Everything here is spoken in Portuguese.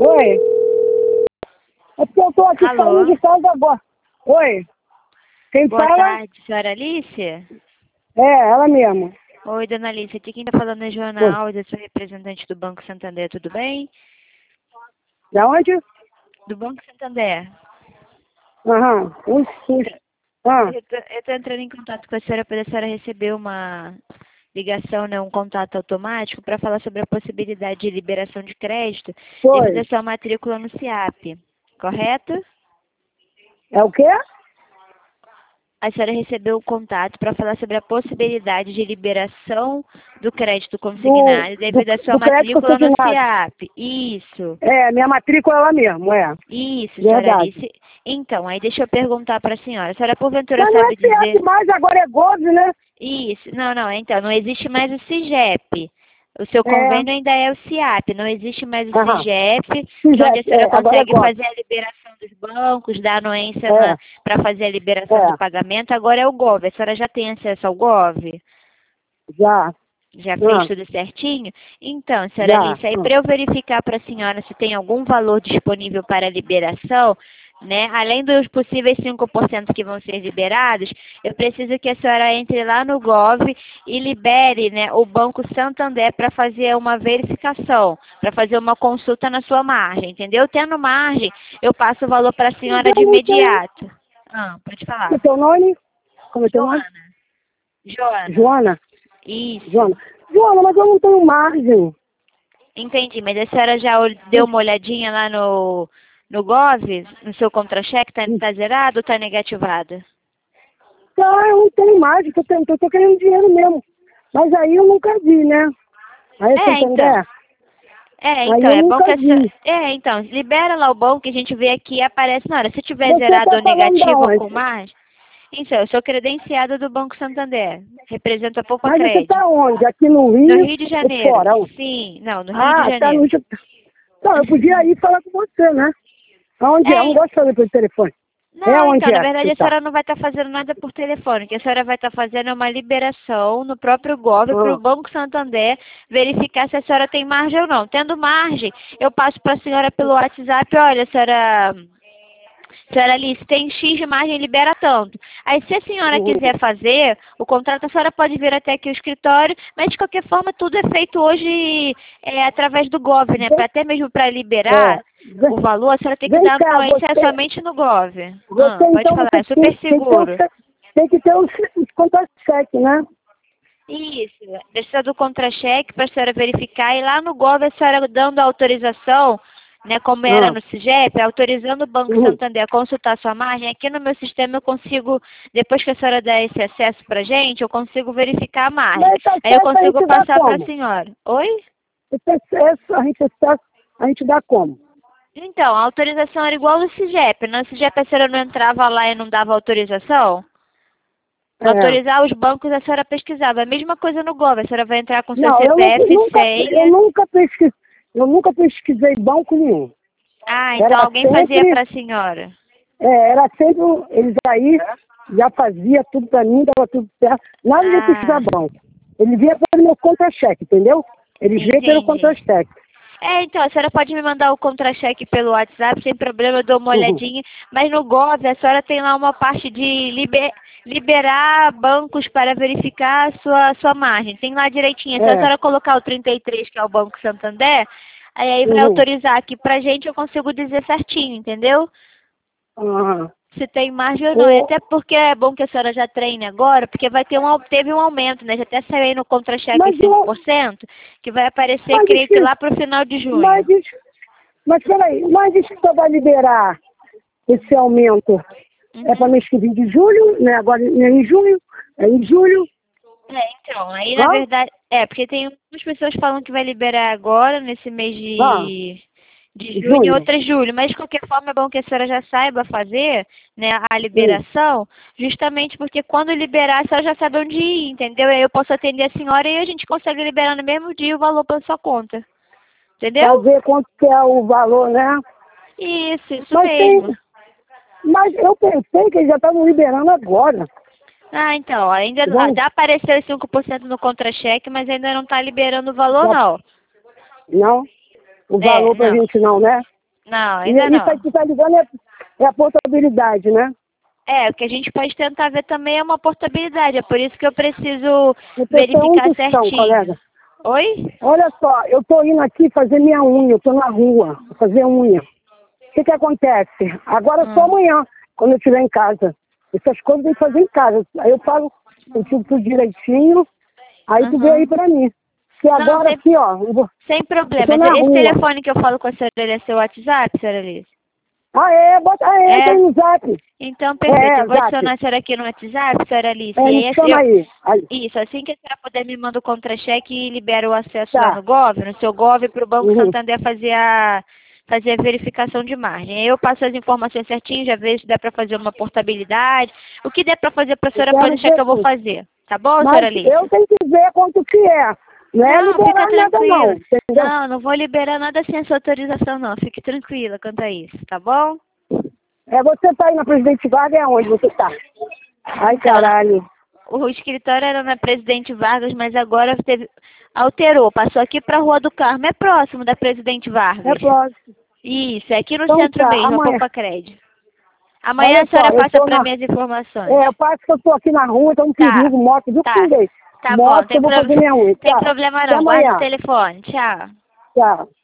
Oi. É porque eu tô aqui saindo de casa agora. Oi. Quem Boa fala? tarde, senhora Alice? É, ela mesma. Oi, dona Alice. Aqui quem está falando é Joana Oi. Alves, eu sou representante do Banco Santander, tudo bem? Da onde? Do Banco Santander. Aham. Então, Ah, eu tô entrando em contato com a senhora para a senhora receber uma ligação, né, um contato automático para falar sobre a possibilidade de liberação de crédito devido à foi. sua matrícula no SIAP, correto? É o quê? A senhora recebeu o contato para falar sobre a possibilidade de liberação do crédito consignado devido à sua Do crédito matrícula no consignado. SIAP. Isso. É, minha matrícula é ela mesmo, é. Isso, senhora Verdade. Alice. Então, aí deixa eu perguntar para a senhora. A senhora porventura Mas não é sabe dizer... CF mais, agora é Gov, né? Isso, não, então, não existe mais o CIGEP. O seu É. convênio ainda é o SIAP, não existe mais o Aham. CIGEP, que é onde a senhora Agora é consegue Gov. fazer a liberação dos bancos, dar anuência É, para fazer a liberação do é. pagamento, agora é o GOV. A senhora já tem acesso ao GOV? Já. Já fez Ah, tudo certinho? Então, senhora já. Alice, aí para eu verificar para a senhora se tem algum valor disponível para liberação, né? Além dos possíveis 5% que vão ser liberados, eu preciso que a senhora entre lá no Gov e libere, né, o Banco Santander para fazer uma verificação, para fazer uma consulta na sua margem, entendeu? Tendo margem, eu passo o valor para a Mas senhora eu de não tenho. imediato. Ah, pode O falar. teu nome? Como é teu nome? Joana. Joana. Joana? Isso. Joana. Joana, mas eu não tenho margem. Entendi, mas a senhora já deu uma olhadinha lá no Gov, no seu contra-cheque, tá zerado ou tá negativado? Ah, eu não tenho margem, tô querendo dinheiro mesmo. Mas aí eu nunca vi, né? Aí você É, então. entender? É, Aí então, eu é bom nunca que essa... vi. É, então, libera lá o bom que a gente vê aqui e aparece na hora. Se tiver Você zerado tá ou falando da negativo ou com onde? mais... Então, eu sou credenciada do Banco Santander. Represento a Poupa Mas você tá Crédito. onde? Aqui no No Rio Rio de ou Janeiro. fora? Sim, não, no Rio de Ah, tá no Janeiro. Rio. Não, eu podia ir falar com você, né? Aonde é? Eu não É, gosto de fazer pelo telefone. É não, onde então, na é que verdade você a tá? senhora não vai estar fazendo nada por telefone. O que a senhora vai estar fazendo é uma liberação no próprio Gov para o Ah, Banco Santander verificar se a senhora tem margem ou não. Tendo margem, eu passo para a senhora pelo WhatsApp, olha, senhora Alice, tem X de margem, libera tanto. Aí, se a senhora uhum. quiser fazer o contrato, a senhora pode vir até aqui o escritório, mas de qualquer forma, tudo é feito hoje através do Gov, né? Até mesmo para É. liberar o valor, a senhora tem que Vem dar cá, anuência somente no Gov. você Pode então falar, você é super seguro. tem que ter os contra-cheque, né? Isso, precisa do contra-cheque para a senhora verificar e lá no Gov a senhora dando a autorização, né, como era Ah, no CIGEP, autorizando o Banco uhum. Santander a consultar sua margem, aqui no meu sistema eu consigo, depois que a senhora der esse acesso para gente, eu consigo verificar a margem. Mas tá Aí eu certo, a consigo gente dá passar para a como? senhora. Oi? Esse acesso a gente dá como? Então, a autorização era igual no CIGEP. No CIGEP a senhora não entrava lá e não dava autorização? É. Autorizar os bancos, a senhora pesquisava. A mesma coisa no Gov, a senhora vai entrar com seu Não, CPF, senha. eu nunca pesquisei banco nenhum. Ah, então Era alguém fazia sempre, para a senhora. era sempre, eles aí já fazia tudo pra mim, dava tudo certo. Nada de pesquisar Ah, banco. Ele via pelo meu contra-cheque, entendeu? Ele vê pelo entendi. contra-cheque. É, então, a senhora pode me mandar o contra-cheque pelo WhatsApp, sem problema, eu dou uma Uhum. olhadinha. Mas no Gov, a senhora tem lá uma parte de liberar bancos para verificar a sua margem. Tem lá direitinho. É só a É. senhora colocar o 33, que é o Banco Santander, aí vai Uhum. autorizar aqui pra gente, eu consigo dizer certinho, entendeu? Ah. Se tem margem ou não. E O, até porque é bom que a senhora já treine agora, porque vai ter teve um aumento, né? Já até saiu aí no contra-cheque mas, o, 5%, que vai aparecer, mas, creio que isso- lá para o final de mas, junho. isso- mas peraí, mas isso só vai liberar esse aumento é para Uhum. mês que vem de julho, né? Agora é em junho, é em julho. É, então, aí na Hã? verdade, porque tem algumas pessoas falam que vai liberar agora, nesse mês Ah, de junho, e junho. outras julho, mas de qualquer forma é bom que a senhora já saiba fazer, né, a Hum. liberação, justamente porque quando liberar a senhora já sabe onde ir, entendeu? E aí eu posso atender a senhora e a gente consegue liberar no mesmo dia o valor pela sua conta, Para entendeu? ver quanto que é o valor, né? Isso Mas tem. mesmo. Mas eu pensei que eles já estavam liberando agora. Ah, então, ainda Vamos, já apareceu os 5% no contra-cheque, mas ainda não está liberando o valor, já, não. não? O É, valor pra não. gente não, né? Não, ainda Isso não. aí que tá ligando é a portabilidade, né? O que a gente pode tentar ver também é uma portabilidade. É por isso que eu preciso Eu tô verificar onde estão, certinho. colega? Oi? Olha só, eu tô indo aqui fazer minha unha, eu tô na rua, fazer unha. O que acontece? Agora só amanhã, quando eu estiver em casa. Essas coisas tem que fazer em casa. Aí eu falo contigo tudo direitinho, aí tu vê aí pra mim. Que agora sem, aqui, ó, sem eu problema. tô na Esse rua. telefone que eu falo com a senhora ele é seu WhatsApp, senhora Alice? Entra aí no zap. Então, perfeito. Eu vou Zap. adicionar a senhora aqui no WhatsApp, senhora Alice. E Me aí, chama aí. isso, assim que a senhora puder me manda o contra-cheque e libera o acesso lá Tá. no Gov, no seu Gov, para o Banco Uhum. Santander fazer a verificação de margem. Aí eu passo as informações certinho, já vejo se dá para fazer uma portabilidade. O que der para fazer para a senhora pode deixar que eu vou fazer. Tá bom, senhora Mas Alice? eu tenho que ver quanto que é. Não é Não, fica liberar nada não, tranquila. entendeu? Não vou liberar nada sem a sua autorização, não. Fique tranquila quanto a isso, tá bom? Você tá aí na Presidente Vargas, é onde você tá? Ai, Então, caralho. o escritório era na Presidente Vargas, mas agora alterou. Passou aqui para a Rua do Carmo. É próximo da Presidente É Vargas. próximo. Isso, é aqui no Então centro tá, mesmo, a amanhã. Poupa Crédito. Amanhã Olha a só, senhora eu passa tô para na... mim as informações. Eu passo que eu tô aqui na rua, então um Tá, perigo, moto, viu tá. que Tá bom, moto, eu vou fazer minha unha. tem Tchau. problema Até não. Guarda o amanhã. telefone. Tchau. Tchau.